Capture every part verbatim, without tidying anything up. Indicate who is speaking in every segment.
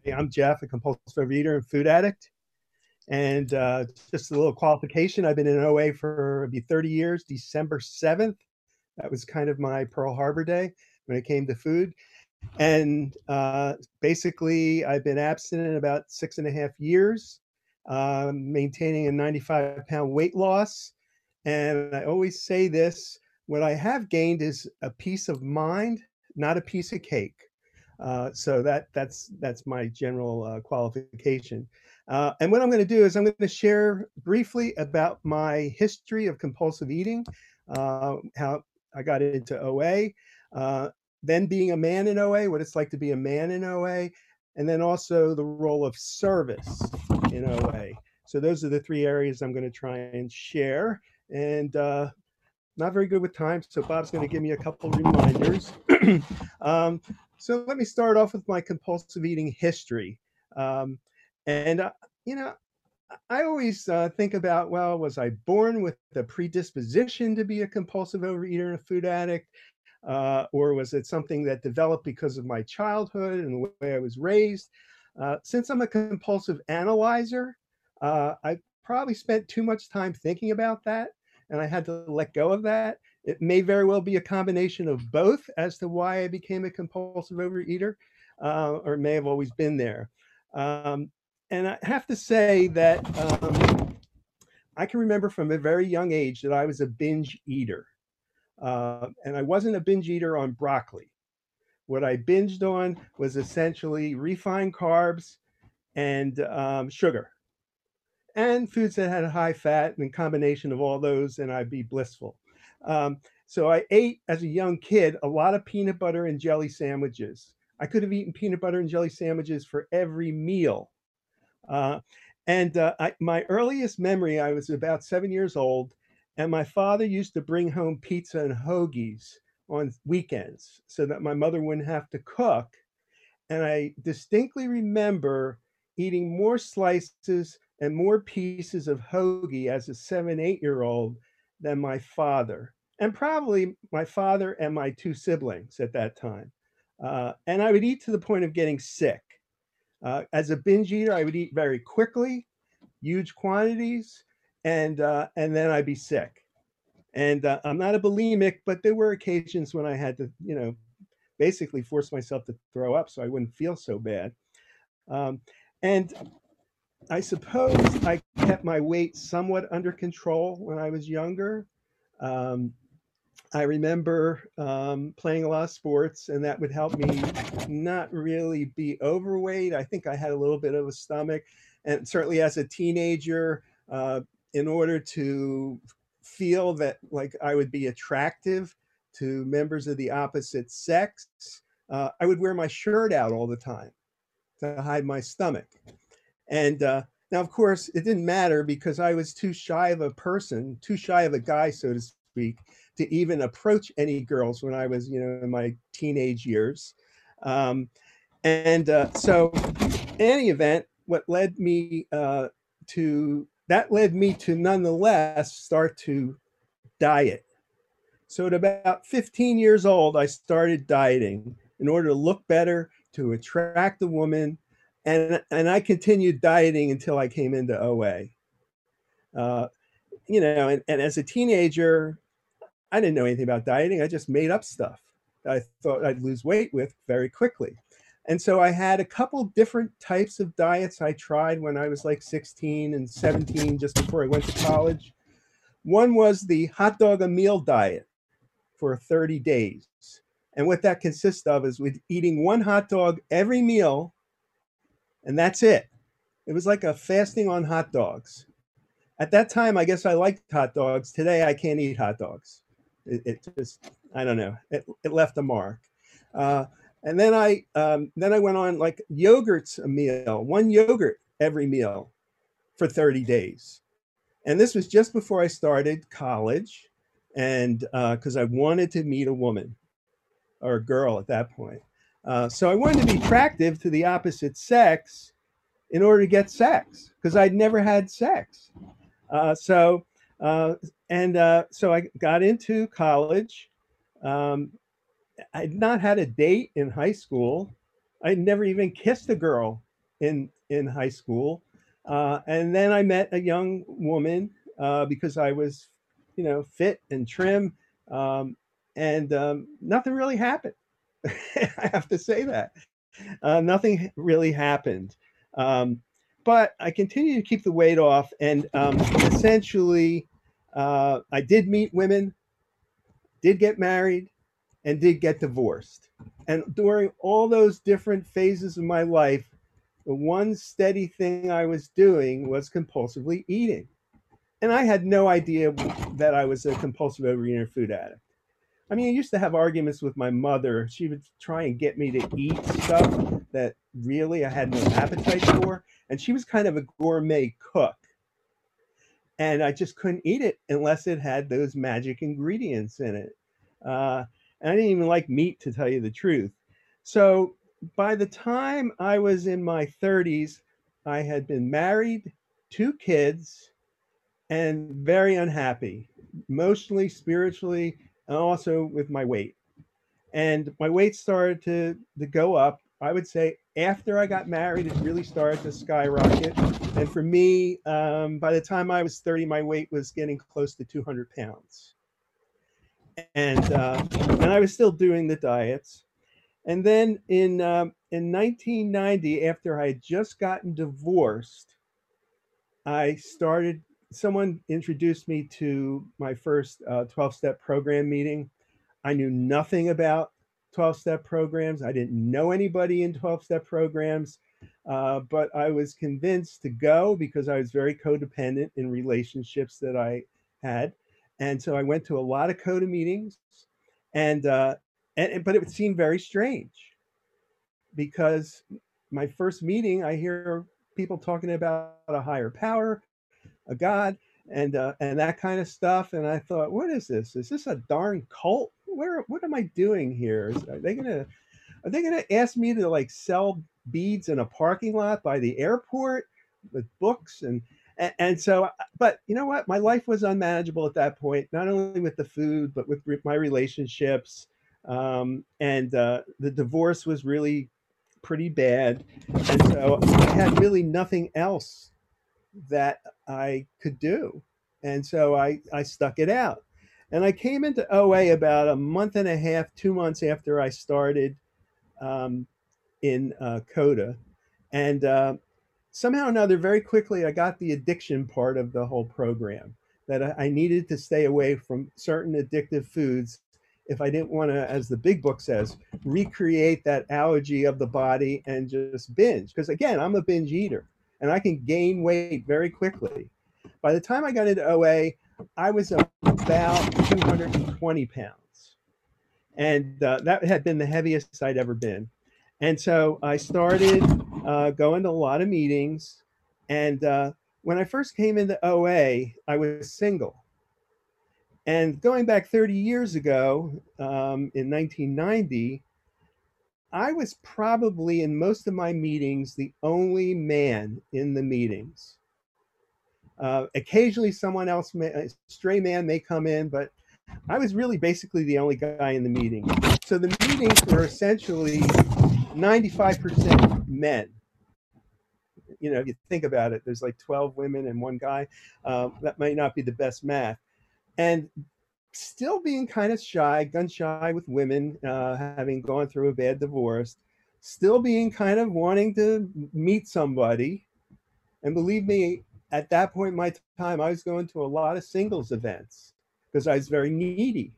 Speaker 1: I'm Jeff, a compulsive overeater and food addict. And uh, just a little qualification, I've been in O A for it'll be thirty years, December seventh. That was kind of my Pearl Harbor day when it came to food. And uh, basically, I've been abstinent about six and a half years, uh, maintaining a ninety-five pound weight loss. And I always say this, what I have gained is a piece of mind, not a piece of cake. Uh, so that that's that's my general uh, qualification. Uh, and what I'm going to do is I'm going to share briefly about my history of compulsive eating, uh, how I got into O A, uh, then being a man in O A, what it's like to be a man in O A, and then also the role of service in O A. So those are the three areas I'm going to try and share. And uh, not very good with time, so Bob's going to give me a couple reminders. um, so let me start off with my compulsive eating history. Um, and, uh, you know, I always uh, think about, well, was I born with the predisposition to be a compulsive overeater and a food addict? Uh, or was it something that developed because of my childhood and the way I was raised? Uh, since I'm a compulsive analyzer, uh, I probably spent too much time thinking about that, and I had to let go of that. It may very well be a combination of both as to why I became a compulsive overeater, uh, or it may have always been there. Um, and I have to say that um, I can remember from a very young age that I was a binge eater. Uh, and I wasn't a binge eater on broccoli. What I binged on was essentially refined carbs and um, sugar and foods that had high fat and a combination of all those, and I'd be blissful. Um, so I ate as a young kid a lot of peanut butter and jelly sandwiches. I could have eaten peanut butter and jelly sandwiches for every meal. Uh, and uh, I, my earliest memory, I was about seven years old, and my father used to bring home pizza and hoagies on weekends so that my mother wouldn't have to cook. And I distinctly remember eating more slices and more pieces of hoagie as a seven, eight year old than my father, and probably my father and my two siblings at that time. Uh, and I would eat to the point of getting sick. Uh, as a binge eater, I would eat very quickly, huge quantities, and uh, and then I'd be sick. And uh, I'm not a bulimic, but there were occasions when I had to, you know, basically force myself to throw up so I wouldn't feel so bad. Um, and I suppose I kept my weight somewhat under control when I was younger. Um, I remember um, playing a lot of sports, and that would help me not really be overweight. I think I had a little bit of a stomach, and certainly as a teenager, uh, in order to feel that like I would be attractive to members of the opposite sex, uh, I would wear my shirt out all the time to hide my stomach. And uh, now, of course, it didn't matter because I was too shy of a person, too shy of a guy, so to speak, to even approach any girls when I was, you know, in my teenage years. Um, and uh, so, in any event, what led me uh, to that led me to nonetheless start to diet. So, at about fifteen years old, I started dieting in order to look better, to attract a woman, and and I continued dieting until I came into O A. Uh, you know, and, and as a teenager, I didn't know anything about dieting. I just made up stuff I thought I'd lose weight with very quickly. And so I had a couple different types of diets I tried when I was like sixteen and seventeen, just before I went to college. One was the hot dog a meal diet for thirty days. And what that consists of is with eating one hot dog every meal, and that's it. It was like a fasting on hot dogs. At that time, I guess I liked hot dogs. Today, I can't eat hot dogs. It, it just, I don't know. It, it left a mark. Uh, and then I, um, then I went on like yogurts a meal, one yogurt every meal for thirty days. And this was just before I started college, and because uh, I wanted to meet a woman or a girl at that point. Uh, so I wanted to be attractive to the opposite sex in order to get sex because I'd never had sex. Uh, so uh, and uh, so I got into college. Um, I'd not had a date in high school. I'd never even kissed a girl in in high school, uh, and then I met a young woman uh, because I was, you know, fit and trim, um, and um, nothing really happened. I have to say that uh, nothing really happened, um, but I continued to keep the weight off, and um, essentially, uh, I did meet women, did get married, and did get divorced. And during all those different phases of my life, the one steady thing I was doing was compulsively eating. And I had no idea that I was a compulsive overeater food addict. I mean, I used to have arguments with my mother. She would try and get me to eat stuff that really I had no appetite for. And she was kind of a gourmet cook. And I just couldn't eat it unless it had those magic ingredients in it. Uh, and I didn't even like meat, to tell you the truth. So by the time I was in my thirties, I had been married, two kids, and very unhappy, emotionally, spiritually, and also with my weight. And my weight started to, to go up. I would say after I got married, it really started to skyrocket. And for me, um, by the time I was thirty, my weight was getting close to two hundred pounds. And, uh, and I was still doing the diets. And then in, um, in nineteen ninety, after I had just gotten divorced, I started, someone introduced me to my first uh, twelve step program meeting. I knew nothing about twelve step programs. I didn't know anybody in twelve step programs, uh, but I was convinced to go because I was very codependent in relationships that I had. And so I went to a lot of CODA meetings, and, uh, and but it seemed very strange because my first meeting, I hear people talking about a higher power, a God, and uh, and that kind of stuff. And I thought, what is this? Is this a darn cult? Where what am I doing here? Is, are they gonna are they gonna ask me to like sell beads in a parking lot by the airport with books and and, and so but you know what? My life was unmanageable at that point, not only with the food but with re- my relationships. Um, and uh, the divorce was really pretty bad, and so I had really nothing else that I could do. And so I, I stuck it out. And I came into O A about a month and a half, two months after I started um, in uh, CODA. And uh, somehow or another, very quickly, I got the addiction part of the whole program, that I, I needed to stay away from certain addictive foods if I didn't want to, as the big book says, recreate that allergy of the body and just binge. Because again, I'm a binge eater and I can gain weight very quickly. By the time I got into O A, I was about two hundred twenty pounds. And uh, that had been the heaviest I'd ever been. And so I started uh, going to a lot of meetings. And uh, when I first came into O A, I was single. And going back thirty years ago, um, in nineteen ninety, I was probably in most of my meetings the only man in the meetings. Uh, occasionally, someone else, may, a stray man, may come in, but I was really basically the only guy in the meeting. So the meetings were essentially ninety-five percent men. You know, if you think about it, there's like twelve women and one guy. Uh, that might not be the best math. And still being kind of shy, gun shy with women, uh, having gone through a bad divorce, still being kind of wanting to meet somebody. And believe me, at that point in my time, I was going to a lot of singles events because I was very needy.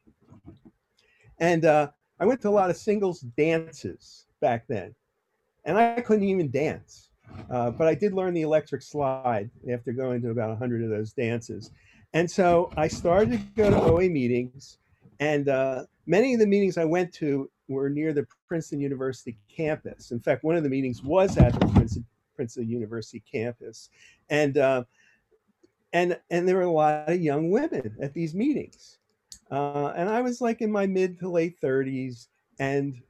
Speaker 1: And uh, I went to a lot of singles dances back then. And I couldn't even dance. Uh, but I did learn the electric slide after going to about a hundred of those dances. And so I started to go to O A meetings, and uh, many of the meetings I went to were near the Princeton University campus. In fact, one of the meetings was at the Princeton, Princeton University campus, and uh, and and there were a lot of young women at these meetings, uh, and I was like in my mid to late thirties, and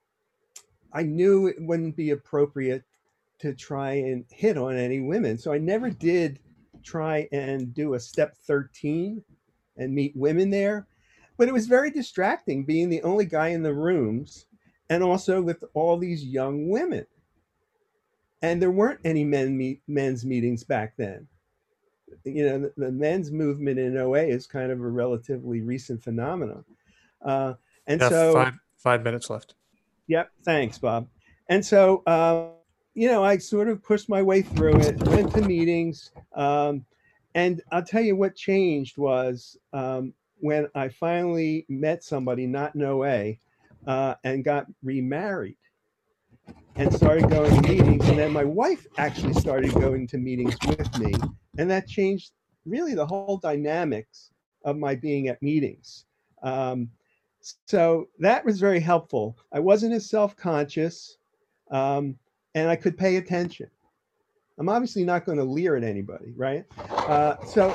Speaker 1: I knew it wouldn't be appropriate to try and hit on any women. So I never did try and do a step thirteen and meet women there. But it was very distracting being the only guy in the rooms and also with all these young women. and there weren't any men meet, men's meetings back then. You know, the, the men's movement in O A is kind of a relatively recent phenomenon. Uh, and
Speaker 2: Yeah,
Speaker 1: so,
Speaker 2: five five minutes left.
Speaker 1: yep, thanks, Bob. And so, uh, you know, I sort of pushed my way through it, went to meetings. Um, and I'll tell you what changed was um, when I finally met somebody not in O A uh, and got remarried and started going to meetings. And then my wife actually started going to meetings with me. And that changed really the whole dynamics of my being at meetings. Um, so that was very helpful. I wasn't as self conscious um, and I could pay attention. I'm obviously not going to leer at anybody, right? Uh, so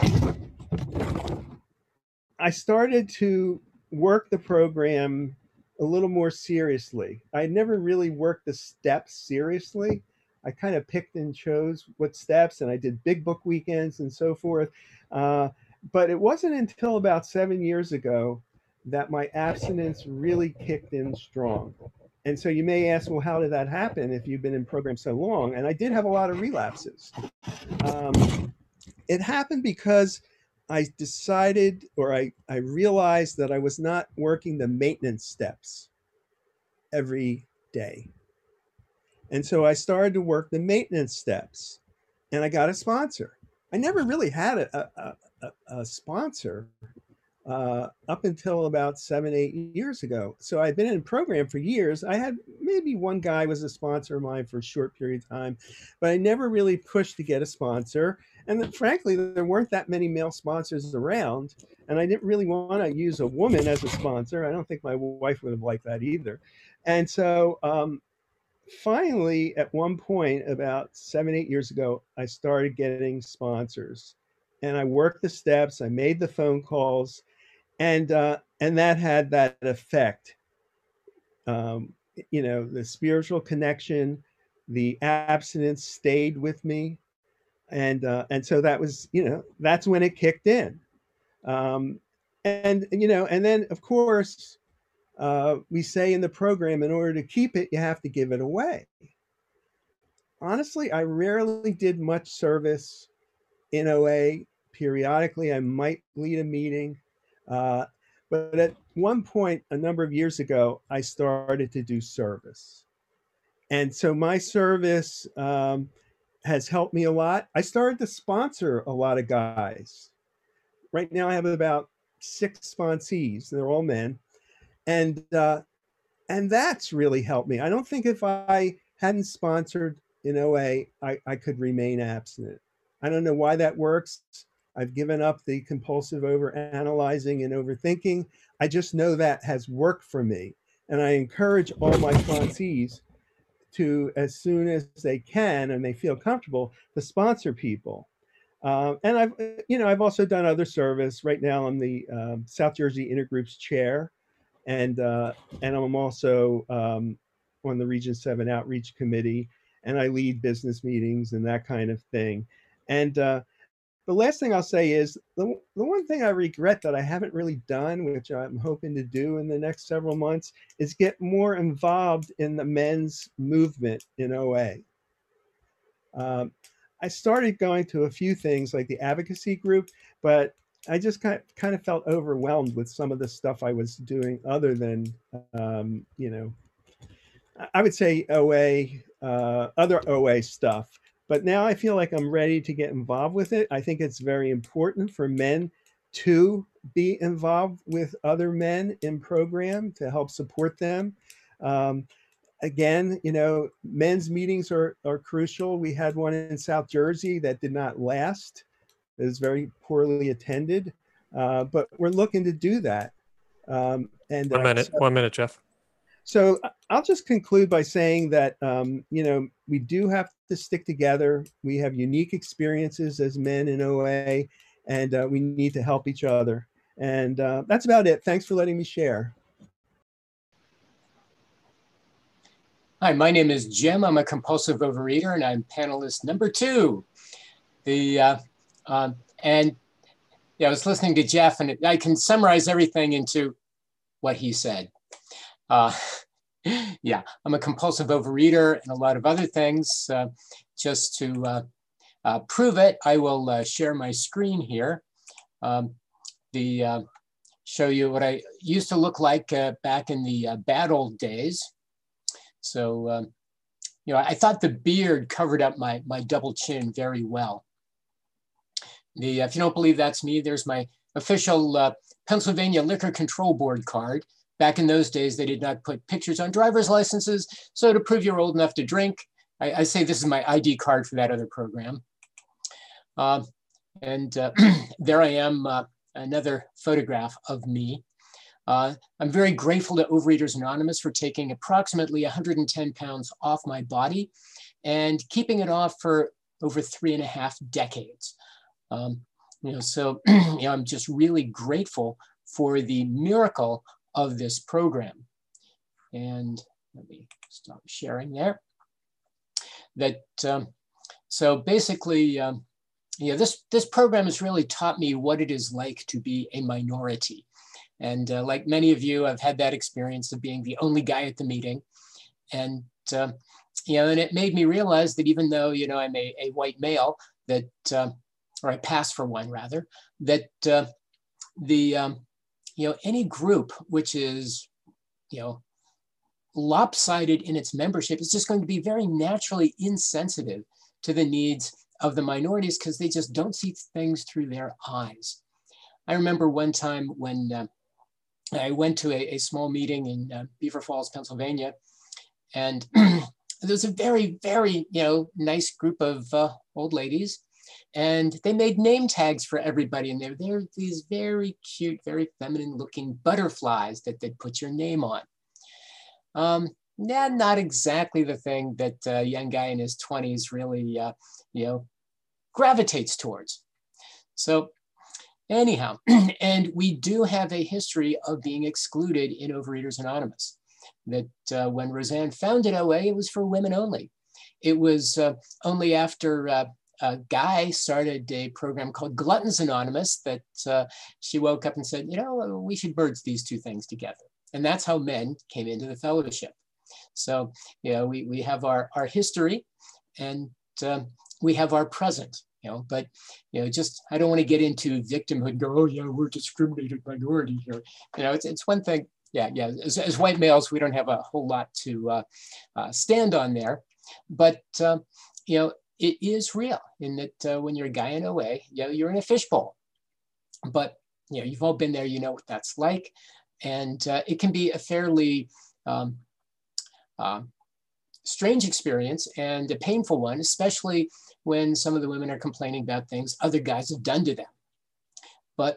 Speaker 1: I started to work the program a little more seriously. I never really worked the steps seriously. I kind of picked and chose what steps, and I did big book weekends and so forth. Uh, but it wasn't until about seven years ago that my abstinence really kicked in strong. And so you may ask, well, how did that happen if you've been in program so long? And I did have a lot of relapses. Um, it happened because I decided or I, I realized that I was not working the maintenance steps every day. And so I started to work the maintenance steps and I got a sponsor. I never really had a, a, a, a sponsor uh, up until about seven, eight years ago. So I'd been in a program for years. I had maybe one guy was a sponsor of mine for a short period of time, but I never really pushed to get a sponsor. And then, frankly, there weren't that many male sponsors around. And I didn't really want to use a woman as a sponsor. I don't think my wife would have liked that either. And so um, finally, at one point, about seven, eight years ago, I started getting sponsors. And I worked the steps, I made the phone calls, and uh, and that had that effect. Um, you know, the spiritual connection, the abstinence stayed with me, and uh, and so that was, you know, that's when it kicked in. Um, and you know, and then of course uh, we say in the program, in order to keep it, you have to give it away. Honestly, I rarely did much service in O A. Periodically, I might lead a meeting. Uh, but at one point, a number of years ago, I started to do service. And so my service um, has helped me a lot. I started to sponsor a lot of guys. Right now, I have about six sponsees. They're all men. And, uh, and that's really helped me. I don't think if I hadn't sponsored in O A, I, I could remain abstinent. I don't know why that works. I've given up the compulsive over analyzing and overthinking. I just know that has worked for me. And I encourage all my sponsees to, as soon as they can and they feel comfortable, to sponsor people. Um, and I've, you know, I've also done other service. Right now, I'm the um, South Jersey Intergroups chair, and uh, and I'm also um, on the Region Seven Outreach Committee, and I lead business meetings and that kind of thing. And uh, the last thing I'll say is the, the one thing I regret that I haven't really done, which I'm hoping to do in the next several months, is get more involved in the men's movement in O A. Um, I started going to a few things like the advocacy group, but I just kind of, kind of felt overwhelmed with some of the stuff I was doing other than, um, you know, I would say O A, uh, other O A stuff. But now I feel like I'm ready to get involved with it. I think it's very important for men to be involved with other men in program to help support them. Um, again, you know, men's meetings are, are crucial. We had one in South Jersey that did not last. It was very poorly attended, uh, but we're looking to do that. Um, and
Speaker 2: One
Speaker 1: uh,
Speaker 2: minute,
Speaker 1: so,
Speaker 2: one minute, Jeff.
Speaker 1: so I'll just conclude by saying that, um, you know, we do have to stick together. We have unique experiences as men in O A, and uh, we need to help each other. And uh, that's about it. Thanks for letting me share.
Speaker 3: Hi, my name is Jim. I'm a compulsive overeater, and I'm panelist number two. The uh, uh, and yeah, I was listening to Jeff, and I can summarize everything into what he said. Uh, Yeah, I'm a compulsive overeater and a lot of other things. Uh, just to uh, uh, prove it, I will uh, share my screen here. Um, the uh, show you what I used to look like uh, back in the uh, bad old days. So, um, you know, I thought the beard covered up my, my double chin very well. The, if you don't believe that's me, there's my official uh, Pennsylvania Liquor Control Board card. Back in those days, they did not put pictures on driver's licenses. So to prove you're old enough to drink, I, I say this is my I D card for that other program. Uh, and uh, there I am, uh, another photograph of me. Uh, I'm very grateful to Overeaters Anonymous for taking approximately one hundred ten pounds off my body and keeping it off for over three and a half decades. Um, you know, so you know, I'm just really grateful for the miracle of this program. And let me stop sharing there. That um, so basically, um, you know, this this program has really taught me what it is like to be a minority. And uh, like many of you, I've had that experience of being the only guy at the meeting. And, uh, you know, and it made me realize that even though, you know, I'm a, a white male, that, uh, or I pass for one rather, that uh, the, um, you know, any group which is, you know, lopsided in its membership is just going to be very naturally insensitive to the needs of the minorities because they just don't see things through their eyes. I remember one time when uh, I went to a, a small meeting in uh, Beaver Falls, Pennsylvania, and there was a very, very, you know, nice group of uh, old ladies, and they made name tags for everybody, and they're, they're these very cute, very feminine-looking butterflies that they'd put your name on. Um, yeah, not exactly the thing that a young guy in his twenties really, uh, you know, gravitates towards. So. Anyhow, and we do have a history of being excluded in Overeaters Anonymous. That uh, when Roseanne founded O A, it was for women only. It was uh, only after uh, a guy started a program called Gluttons Anonymous that uh, she woke up and said, you know, we should merge these two things together. And that's how men came into the fellowship. So, you know, we, we have our, our history and uh, we have our present. You know, but, you know, just, I don't want to get into victimhood and go, oh yeah, we're discriminated minority here. You know, it's, it's one thing, yeah, yeah. As, as white males, we don't have a whole lot to uh, uh, stand on there. But, uh, you know, it is real in that uh, when you're a guy in O A, you know, you're in a fishbowl. But, you know, you've all been there, you know what that's like. And uh, it can be a fairly um, uh, strange experience and a painful one, especially when some of the women are complaining about things other guys have done to them. But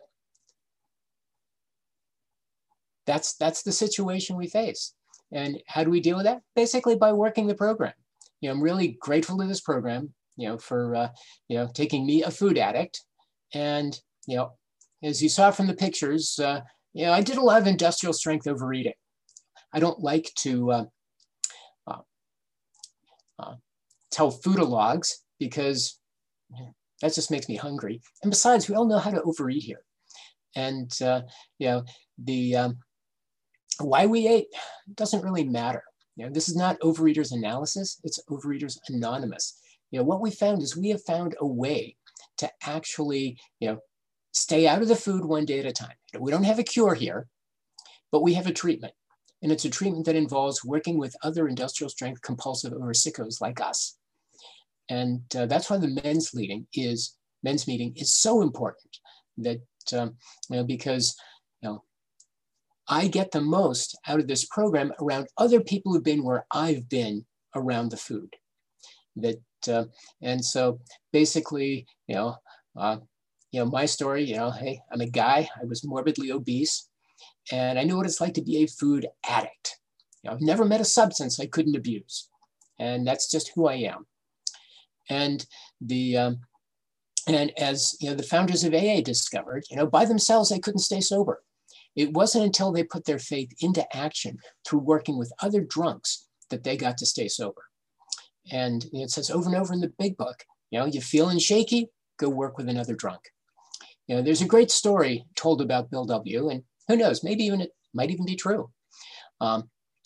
Speaker 3: that's, that's the situation we face. And how do we deal with that? Basically by working the program. You know, I'm really grateful to this program, you know, for, uh, you know, taking me, a food addict. And, you know, as you saw from the pictures, uh, you know, I did a lot of industrial strength overeating. I don't like to uh, uh, uh, tell foodalogs, because that just makes me hungry. And besides, we all know how to overeat here. And, uh, you know, the um, why we ate doesn't really matter. You know, this is not Overeaters Analysis, it's Overeaters Anonymous. You know, what we found is we have found a way to actually, you know, stay out of the food one day at a time. We don't have a cure here, but we have a treatment. And it's a treatment that involves working with other industrial strength compulsive over sickos like us. And uh, that's why the men's meeting is men's meeting is so important. That um, you know, because you know, I get the most out of this program around other people who've been where I've been around the food. That uh, and so basically, you know, uh, you know, my story. You know, hey, I'm a guy. I was morbidly obese, and I knew what it's like to be a food addict. You know, I've never met a substance I couldn't abuse, and that's just who I am. And the um, and as you know, the founders of A A discovered, you know, by themselves they couldn't stay sober. It wasn't until they put their faith into action through working with other drunks that they got to stay sober. And you know, it says over and over in the big book, you know, you feeling shaky, go work with another drunk. You know, there's a great story told about Bill W. And who knows, maybe even it might even be true. Um,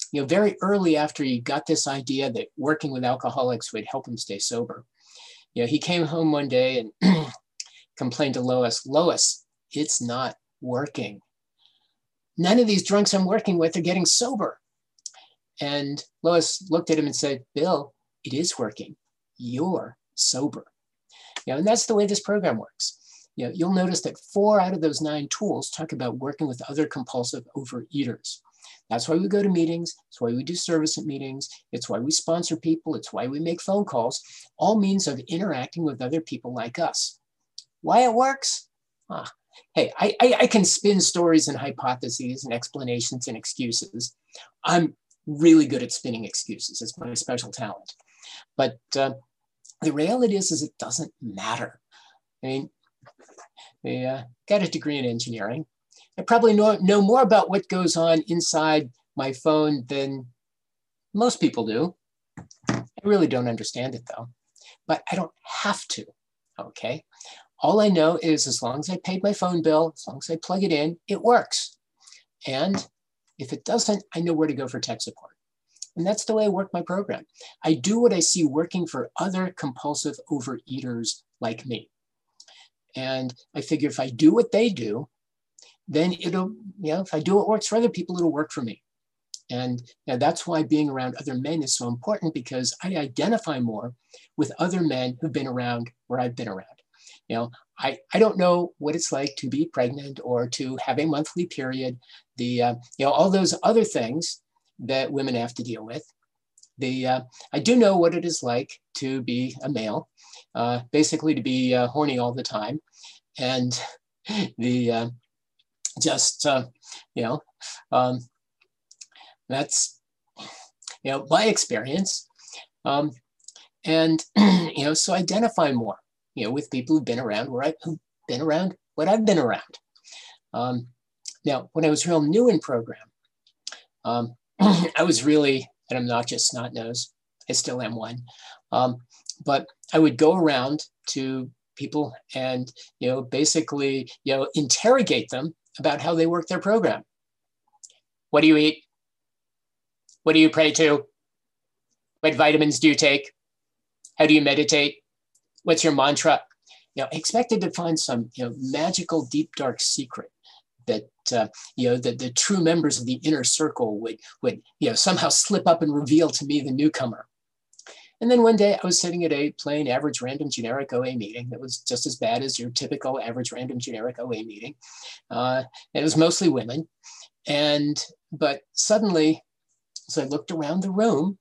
Speaker 3: you know, very early after he got this idea that working with alcoholics would help him stay sober, you know, he came home one day and complained to Lois, Lois, it's not working. None of these drunks I'm working with are getting sober. And Lois looked at him and said, Bill, it is working. You're sober. You know, and that's the way this program works. You know, you'll notice that four out of those nine tools talk about working with other compulsive overeaters. That's why we go to meetings. It's why we do service at meetings. It's why we sponsor people. It's why we make phone calls, all means of interacting with other people like us. Why it works? Ah, hey, I, I, I can spin stories and hypotheses and explanations and excuses. I'm really good at spinning excuses. It's my special talent. But uh, the reality is, is it doesn't matter. I mean, I uh, got a degree in engineering. I probably know, know more about what goes on inside my phone than most people do. I really don't understand it though, but I don't have to, okay? All I know is as long as I paid my phone bill, as long as I plug it in, it works. And if it doesn't, I know where to go for tech support. And that's the way I work my program. I do what I see working for other compulsive overeaters like me. And I figure if I do what they do, then it'll, you know, if I do what works for other people, it'll work for me. And you know, that's why being around other men is so important, because I identify more with other men who've been around where I've been around. You know, I, I don't know what it's like to be pregnant or to have a monthly period, the, uh, you know, all those other things that women have to deal with. The, uh, I do know what it is like to be a male, uh, basically to be uh, horny all the time. And the, uh, just, uh, you know, um, that's, you know, my experience. Um, and, you know, so identify more, you know, with people who've been around where I've who've been around what I've been around. Um, now, when I was real new in program, um, I was really an obnoxious snot nose. I still am one. Um, but I would go around to people and, you know, basically, you know, interrogate them about how they work their program. What do you eat? What do you pray to? What vitamins do you take? How do you meditate? What's your mantra? You know, I expected to find some, you know, magical, deep, dark secret that, uh, you know, that the true members of the inner circle would, would, you know, somehow slip up and reveal to me, the newcomer. And then one day I was sitting at a plain, average, random, generic O A meeting that was just as bad as your typical average, random, generic O A meeting. Uh, and it was mostly women. And, but suddenly, as I looked around the room,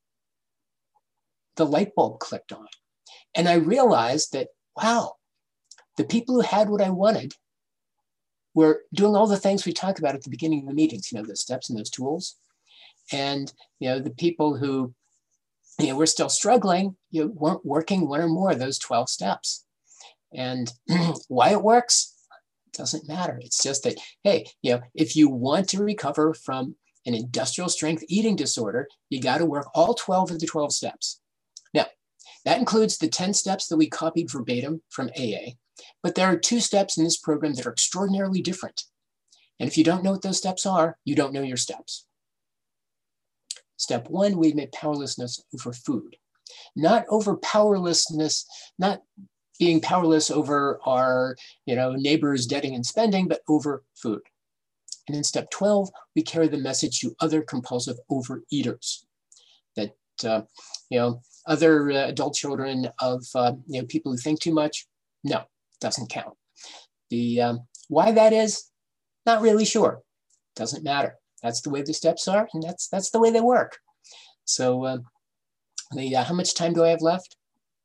Speaker 3: the light bulb clicked on. And I realized that, wow, the people who had what I wanted were doing all the things we talked about at the beginning of the meetings, you know, the steps and those tools. And, you know, the people who, you know, we're still struggling, you know, weren't working one or more of those twelve steps. And why it works, it doesn't matter. It's just that, hey, you know, if you want to recover from an industrial strength eating disorder, you got to work all twelve of the twelve steps. Now, that includes the ten steps that we copied verbatim from A A, but there are two steps in this program that are extraordinarily different. And if you don't know what those steps are, you don't know your steps. Step one, we admit powerlessness over food, not over powerlessness, not being powerless over our, you know, neighbors' debting and spending, but over food. And in step twelve, we carry the message to other compulsive overeaters that, uh, you know, other uh, adult children of, uh, you know, people who think too much, no, doesn't count. The um, why that is, not really sure, doesn't matter. That's the way the steps are, and that's that's the way they work. So, uh, the uh, how much time do I have left?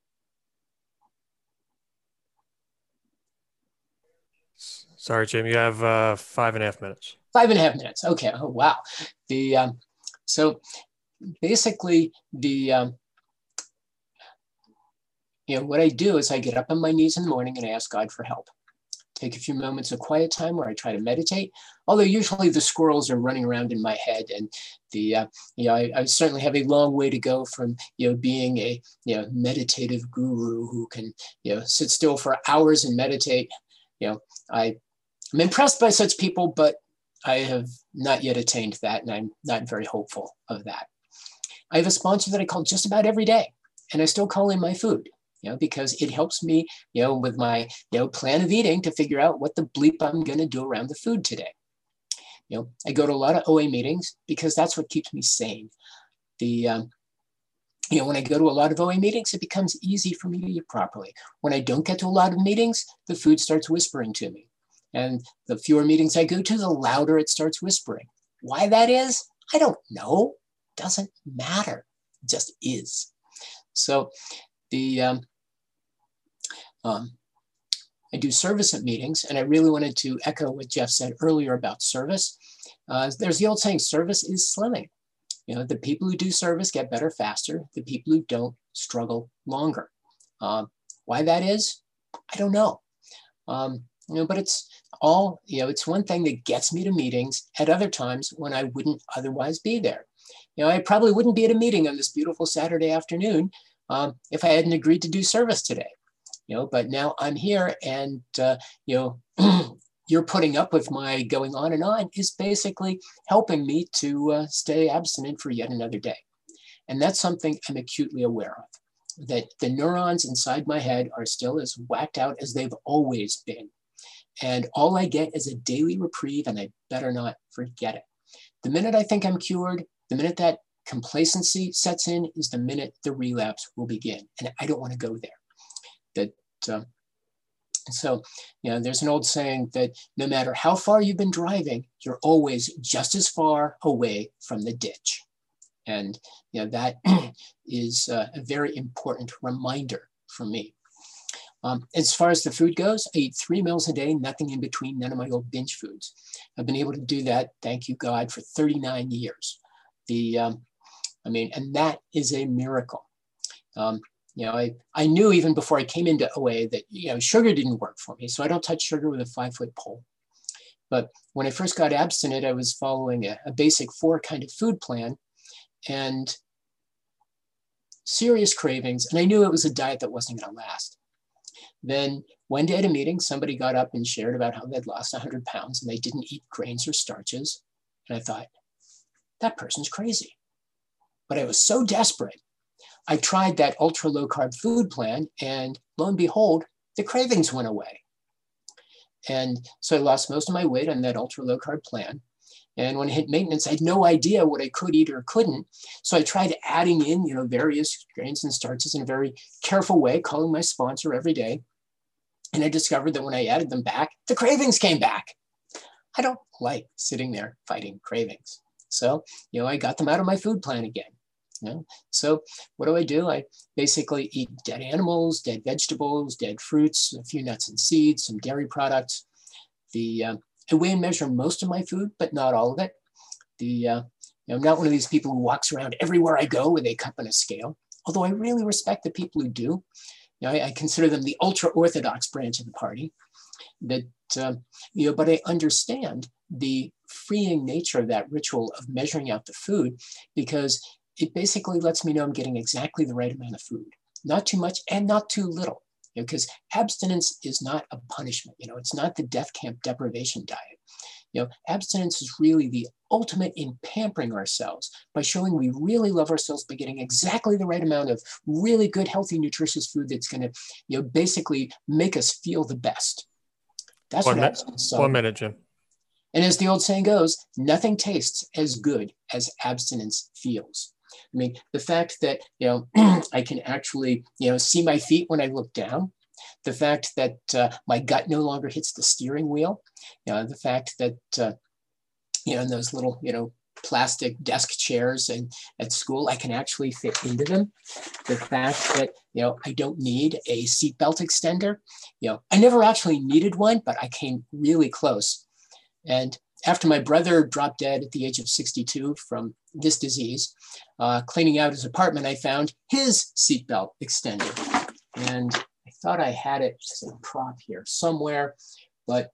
Speaker 2: Sorry, Jim, you have uh, five and a half minutes.
Speaker 3: Five and a half minutes. Okay. Oh, wow. The um, so basically the um, you know, what I do is I get up on my knees in the morning and I ask God for help. Take a few moments of quiet time where I try to meditate, although usually the squirrels are running around in my head, and the, uh, you know, I, I certainly have a long way to go from, you know, being a, you know, meditative guru who can, you know, sit still for hours and meditate. You know, I, I'm impressed by such people, but I have not yet attained that, and I'm not very hopeful of that. I have a sponsor that I call just about every day, and I still call in my food, you know, because it helps me, you know, with my, you know, plan of eating to figure out what the bleep I'm going to do around the food today. You know, I go to a lot of O A meetings because that's what keeps me sane. The, um, you know, when I go to a lot of O A meetings, it becomes easy for me to eat properly. When I don't get to a lot of meetings, the food starts whispering to me. And the fewer meetings I go to, the louder it starts whispering. Why that is, I don't know. Doesn't matter. It just is. So the um, um, I do service at meetings, and I really wanted to echo what Jeff said earlier about service. Uh, there's the old saying, service is slimming. You know, the people who do service get better faster. The people who don't struggle longer. Um, why that is, I don't know. Um, you know, but it's all, you know, it's one thing that gets me to meetings at other times when I wouldn't otherwise be there. You know, I probably wouldn't be at a meeting on this beautiful Saturday afternoon um, if I hadn't agreed to do service today. You know, but now I'm here, and uh, you know, you're putting up with my going on and on is basically helping me to uh, stay abstinent for yet another day. And that's something I'm acutely aware of, that the neurons inside my head are still as whacked out as they've always been. And all I get is a daily reprieve, and I better not forget it. The minute I think I'm cured, the minute that complacency sets in is the minute the relapse will begin. And I don't want to go there. That, uh, so, you know, there's an old saying that no matter how far you've been driving, you're always just as far away from the ditch. And, you know, that is uh, a very important reminder for me. Um, as far as the food goes, I eat three meals a day, nothing in between, none of my old binge foods. I've been able to do that, thank you God, for thirty-nine years. The, um, I mean, and that is a miracle. Um, you know, I, I knew even before I came into O A that, you know, sugar didn't work for me, so I don't touch sugar with a five foot pole. But when I first got abstinent, I was following a, a basic four kind of food plan and serious cravings, and I knew it was a diet that wasn't going to last. Then one day at a meeting, somebody got up and shared about how they'd lost one hundred pounds and they didn't eat grains or starches. And I thought, that person's crazy. But I was so desperate. I tried that ultra low carb food plan, and lo and behold, the cravings went away. And so I lost most of my weight on that ultra low carb plan. And when I hit maintenance, I had no idea what I could eat or couldn't. So I tried adding in, you know, various grains and starches in a very careful way, calling my sponsor every day. And I discovered that when I added them back, the cravings came back. I don't like sitting there fighting cravings. So, you know, I got them out of my food plan again. You know? So what do I do? I basically eat dead animals, dead vegetables, dead fruits, a few nuts and seeds, some dairy products. The uh, I weigh and measure most of my food, but not all of it. The uh, you know, I'm not one of these people who walks around everywhere I go with a cup and a scale, although I really respect the people who do. You know, I, I consider them the ultra-Orthodox branch of the party. That, uh, you know, but I understand the freeing nature of that ritual of measuring out the food, because it basically lets me know I'm getting exactly the right amount of food, not too much and not too little. You know, because abstinence is not a punishment. You know, it's not the death camp deprivation diet. You know, abstinence is really the ultimate in pampering ourselves by showing we really love ourselves by getting exactly the right amount of really good, healthy, nutritious food that's going to, you know, basically make us feel the best. That's
Speaker 2: one
Speaker 3: what
Speaker 2: minute,
Speaker 3: abstinence is.
Speaker 2: One minute, Jim.
Speaker 3: And as the old saying goes, nothing tastes as good as abstinence feels. I mean, the fact that, you know, I can actually, you know, see my feet when I look down, the fact that uh, my gut no longer hits the steering wheel, you know, the fact that, uh, you know, in those little, you know, plastic desk chairs and at school, I can actually fit into them. The fact that, you know, I don't need a seatbelt extender. You know, I never actually needed one, but I came really close. And after my brother dropped dead at the age of sixty-two from this disease, uh, cleaning out his apartment, I found his seatbelt extender. And I thought I had it as a prop here somewhere, but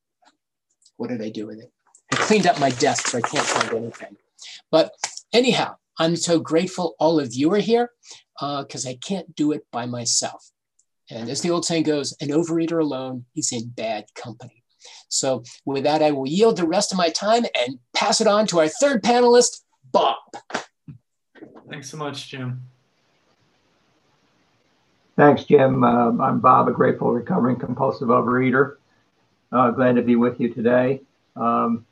Speaker 3: what did I do with it? I cleaned up my desk, so I can't find anything. But anyhow, I'm so grateful all of you are here because uh, I can't do it by myself. And as the old saying goes, an overeater alone is in bad company. So with that, I will yield the rest of my time and pass it on to our third panelist, Bob.
Speaker 4: Thanks so much, Jim.
Speaker 5: Thanks, Jim. Uh, I'm Bob, a grateful recovering compulsive overeater. Uh, glad to be with you today. Um,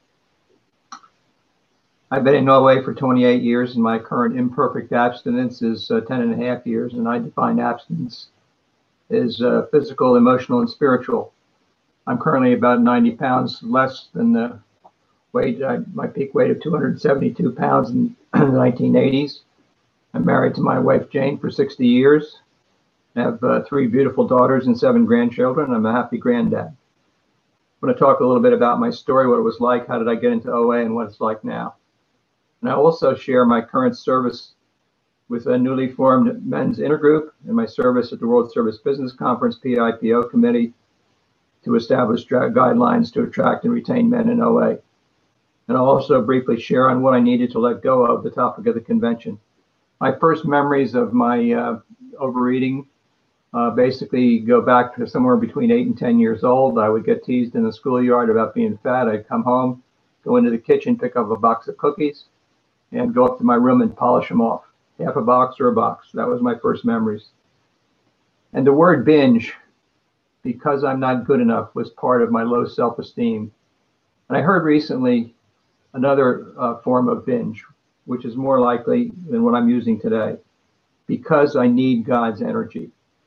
Speaker 5: I've been in O A for twenty-eight years, and my current imperfect abstinence is uh, ten and a half years, and I define abstinence as uh, physical, emotional, and spiritual. I'm currently about ninety pounds less than the weight, I, my peak weight of two hundred seventy-two pounds in the nineteen eighties. I'm married to my wife, Jane, for sixty years. I have uh, three beautiful daughters and seven grandchildren. I'm a happy granddad. I'm going to talk a little bit about my story, what it was like, how did I get into O A, and what it's like now. And I also share my current service with a newly formed men's intergroup and my service at the World Service Business Conference P I P O committee to establish guidelines to attract and retain men in O A. And I'll also briefly share on what I needed to let go of, the topic of the convention. My first memories of my uh, overeating uh, basically go back to somewhere between eight and ten years old. I would get teased in the schoolyard about being fat. I'd come home, go into the kitchen, pick up a box of cookies, and go up to my room and polish them off. Half a box or a box. That was my first memories. And the word binge, because I'm not good enough, was part of my low self-esteem. And I heard recently another uh, form of binge, which is more likely than what I'm using today, because I need God's energy.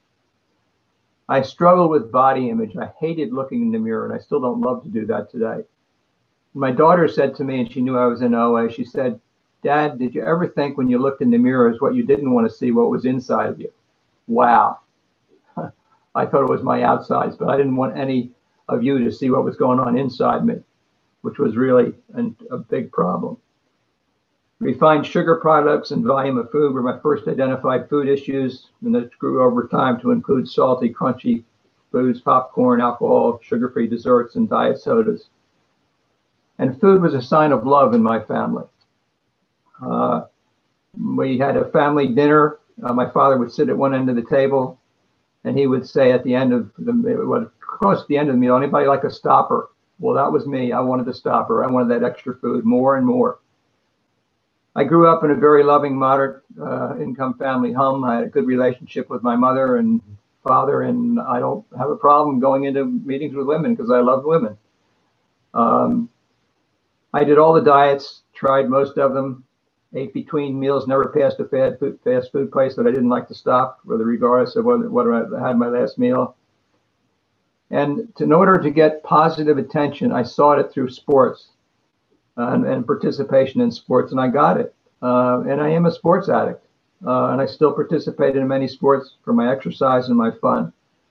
Speaker 5: I struggled with body image. I hated looking in the mirror, and I still don't love to do that today. My daughter said to me, and she knew I was in O A, she said, "Dad, did you ever think when you looked in the mirror is what you didn't want to see, what was inside of you?" Wow. I thought it was my outsides, but I didn't want any of you to see what was going on inside me, which was really an, a big problem. Refined sugar products and volume of food were my first identified food issues, and it grew over time to include salty, crunchy foods, popcorn, alcohol, sugar-free desserts, and diet sodas. And food was a sign of love in my family. Uh, we had a family dinner. Uh, my father would sit at one end of the table, and he would say at the end of the, what, close to the end of the meal, "Anybody like a stopper?" Well, that was me. I wanted the stopper. I wanted that extra food, more and more. I grew up in a very loving, moderate uh, income family home. I had a good relationship with my mother and father, and I don't have a problem going into meetings with women because I love women. Um, I did all the diets, tried most of them, ate between meals, never passed a fast food, fast food place that I didn't like to stop, whether regardless of whether, whether I had my last meal. And to, in order to get positive attention, I sought it through sports uh, and, and participation in sports, and I got it. Uh, and I am a sports addict, uh, and I still participate in many sports for my exercise and my fun.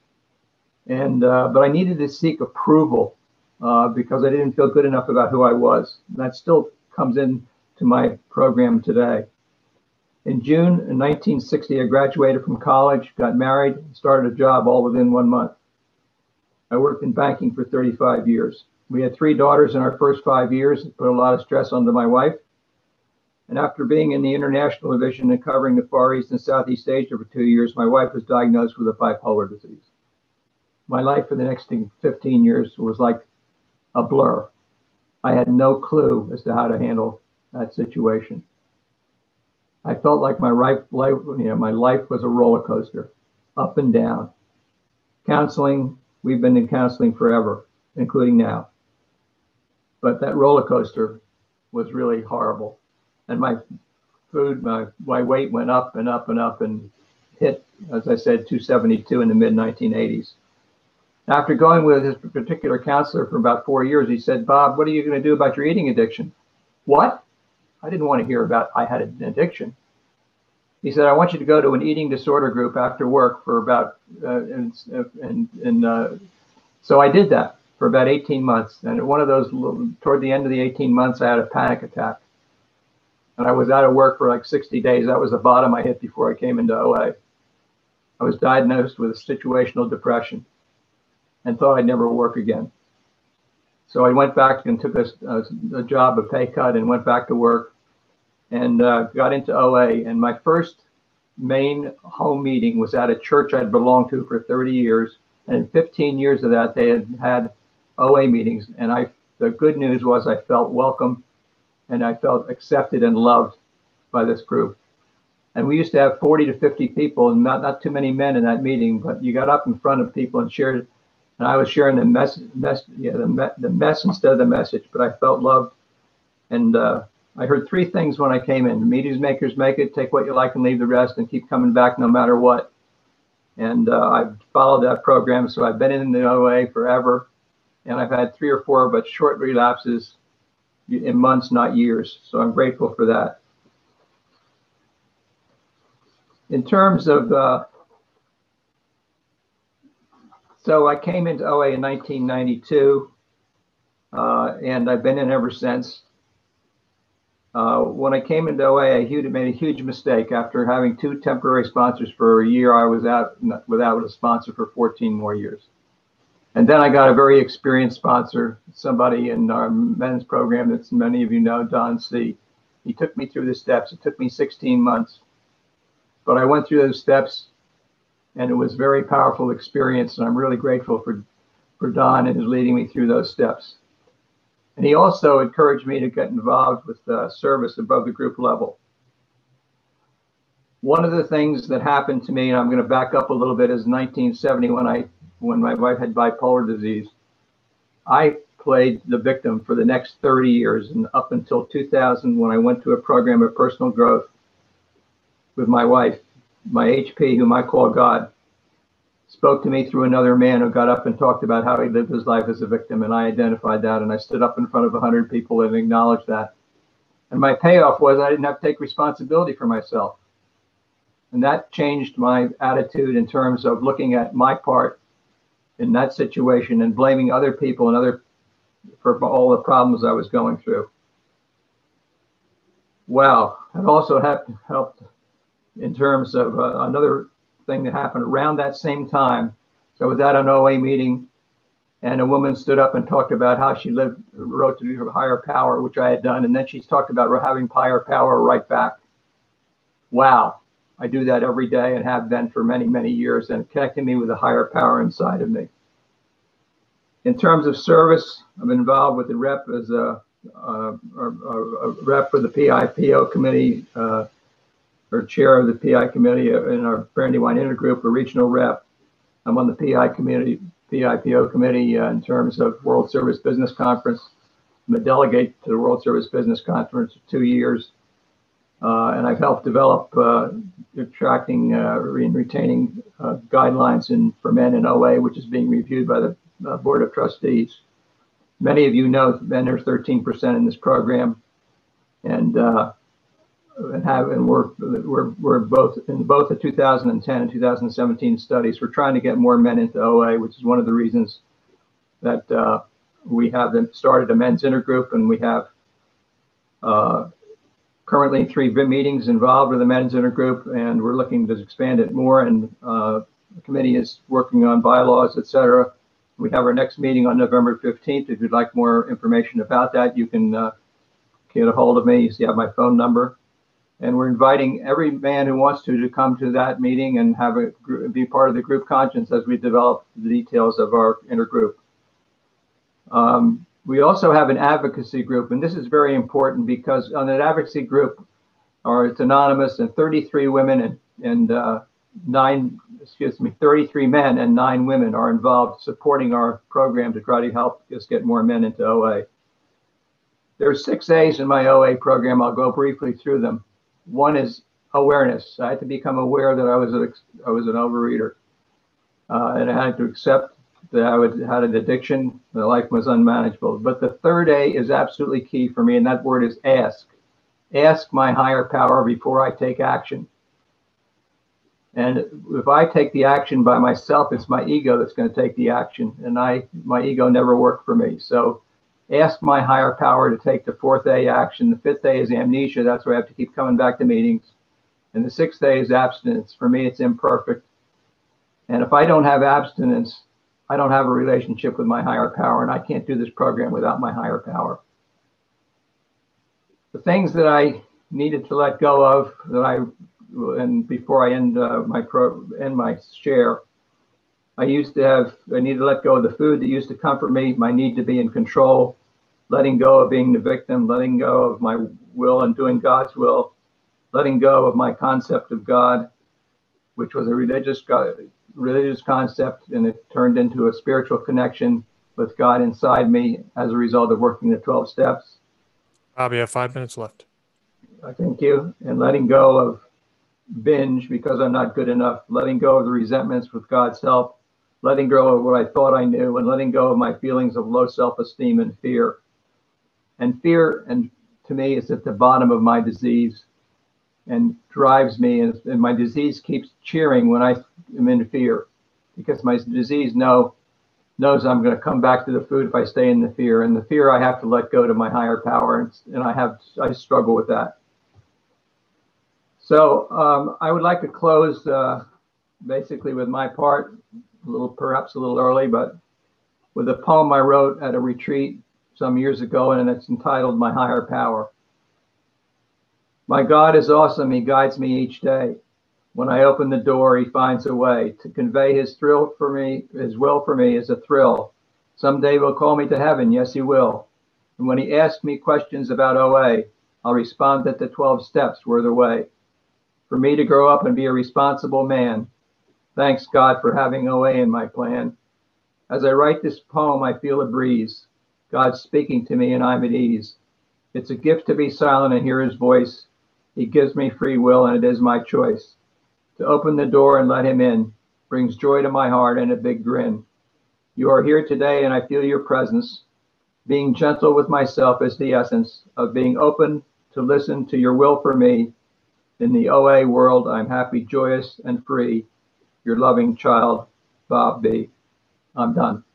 Speaker 5: And uh, but I needed to seek approval uh, because I didn't feel good enough about who I was. And that still comes in to my program today. In June in nineteen sixty, I graduated from college, got married, started a job all within one month. I worked in banking for thirty-five years. We had three daughters in our first five years. It put a lot of stress onto my wife. And after being in the international division and covering the Far East and Southeast Asia for two years, my wife was diagnosed with a bipolar disease. My life for the next fifteen years was like a blur. I had no clue as to how to handle that situation. I felt like my life, life, you know, my life was a roller coaster, up and down. Counseling, we've been in counseling forever, including now. But that roller coaster was really horrible. And my food, my, my weight went up and up and up and hit, as I said, two seventy-two in the mid nineteen eighties. After going with his particular counselor for about four years, he said, "Bob, what are you going to do about your eating addiction?" What? I didn't want to hear about I had an addiction. He said, "I want you to go to an eating disorder group after work for about, uh, and, and, and uh, so I did that for about eighteen months. And one of those, toward the end of the eighteen months, I had a panic attack. And I was out of work for like sixty days. That was the bottom I hit before I came into O A. I was diagnosed with situational depression and thought I'd never work again. So I went back and took a, a, a job, a pay cut, and went back to work and uh, got into O A. And my first main home meeting was at a church I'd belonged to for thirty years. And in fifteen years of that, they had had O A meetings, and I the good news was I felt welcome and I felt accepted and loved by this group. And we used to have forty to fifty people, and not, not too many men in that meeting, but you got up in front of people and shared, and I was sharing the mess, mess yeah, the, me, the mess instead of the message, but I felt loved. And uh, I heard three things when I came in: meetings makers make it, take what you like and leave the rest, and keep coming back no matter what. And uh, I've followed that program, so I've been in the O A forever, and I've had three or four but short relapses in months, not years. So I'm grateful for that. In terms of, uh, so I came into O A in nineteen ninety-two, uh, and I've been in ever since. Uh, when I came into O A, I huge, made a huge mistake. After having two temporary sponsors for a year, I was out without a sponsor for fourteen more years. And then I got a very experienced sponsor, somebody in our men's program that many of you know, Don C. He took me through the steps. It took me sixteen months. But I went through those steps, and it was a very powerful experience. And I'm really grateful for, for Don and his leading me through those steps. And he also encouraged me to get involved with uh, service above the group level. One of the things that happened to me, and I'm going to back up a little bit, is nineteen seventy when I when my wife had bipolar disease. I played the victim for the next thirty years, and up until two thousand, when I went to a program of personal growth with my wife, my H P, whom I call God, spoke to me through another man who got up and talked about how he lived his life as a victim, and I identified that, and I stood up in front of a hundred people and acknowledged that. And my payoff was I didn't have to take responsibility for myself. And that changed my attitude in terms of looking at my part in that situation and blaming other people and other for all the problems I was going through. Wow, it also helped, helped in terms of uh, another thing that happened around that same time. So I was at an O A meeting, and a woman stood up and talked about how she lived, wrote to her higher power, which I had done, and then she talked about having higher power right back. Wow, I do that every day and have been for many, many years, and connecting me with a higher power inside of me. In terms of service, I'm involved with the rep as a, a, a, a rep for the P I P O committee, uh, or chair of the P I committee in our Brandywine Intergroup, a regional rep. I'm on the P I committee, P I P O committee uh, in terms of World Service Business Conference. I'm a delegate to the World Service Business Conference for two years. Uh, and I've helped develop uh, attracting uh, and retaining uh, guidelines in, for men in O A, which is being reviewed by the uh, Board of Trustees. Many of you know men are thirteen percent in this program, and uh, and have and we're we're we're both in both the two thousand ten and two thousand seventeen studies. We're trying to get more men into O A, which is one of the reasons that uh, we have them started a men's intergroup, and we have. Uh, Currently, three meetings involved with the men's intergroup, and we're looking to expand it more. And uh, the committee is working on bylaws, et cetera. We have our next meeting on November fifteenth. If you'd like more information about that, you can uh, get a hold of me. You have my phone number. And we're inviting every man who wants to to come to that meeting and have a be part of the group conscience as we develop the details of our intergroup. Um, We also have an advocacy group, and this is very important because on that advocacy group, or it's anonymous, and thirty-three women and, and uh, nine, excuse me, thirty-three men and nine women are involved supporting our program to try to help us get more men into O A. There are six A's in my O A program. I'll go briefly through them. One is awareness. I had to become aware that I was, a, I was an overeater, uh, and I had to accept that I would, had an addiction, the life was unmanageable. But the third A is absolutely key for me, and that word is ask. Ask my higher power before I take action. And if I take the action by myself, it's my ego that's going to take the action, and I, my ego never worked for me. So ask my higher power to take the fourth A action. The fifth A is amnesia. That's why I have to keep coming back to meetings. And the sixth A is abstinence. For me, it's imperfect. And if I don't have abstinence, I don't have a relationship with my higher power, and I can't do this program without my higher power. The things that I needed to let go of, that I, and before I end uh, my pro, end my share, I used to have, I need to let go of the food that used to comfort me, my need to be in control, letting go of being the victim, letting go of my will and doing God's will, letting go of my concept of God, which was a religious God, religious concept, and it turned into a spiritual connection with God inside me as a result of working the twelve steps.
Speaker 2: Bob, you have five minutes left.
Speaker 5: I thank you. And letting go of binge because I'm not good enough, letting go of the resentments with God's help, letting go of what I thought I knew, and letting go of my feelings of low self-esteem and fear. And fear, and to me, is at the bottom of my disease and drives me, and, and my disease keeps cheering when I am in fear, because my disease know, knows I'm going to come back to the food if I stay in the fear, and the fear I have to let go to my higher power, and, and I have I struggle with that. So um, I would like to close uh, basically with my part, a little perhaps a little early, but with a poem I wrote at a retreat some years ago, and it's entitled My Higher Power. My God is awesome. He guides me each day. When I open the door, he finds a way to convey his thrill for me. His will for me is a thrill. Someday he'll call me to heaven. Yes, he will. And when he asks me questions about O A, I'll respond that the twelve steps were the way for me to grow up and be a responsible man. Thanks, God, for having O A in my plan. As I write this poem, I feel a breeze. God's speaking to me and I'm at ease. It's a gift to be silent and hear his voice. He gives me free will and it is my choice. To open the door and let him in brings joy to my heart and a big grin. You are here today and I feel your presence. Being gentle with myself is the essence of being open to listen to your will for me. In the O A world, I'm happy, joyous, and free. Your loving child, Bob B. I'm done.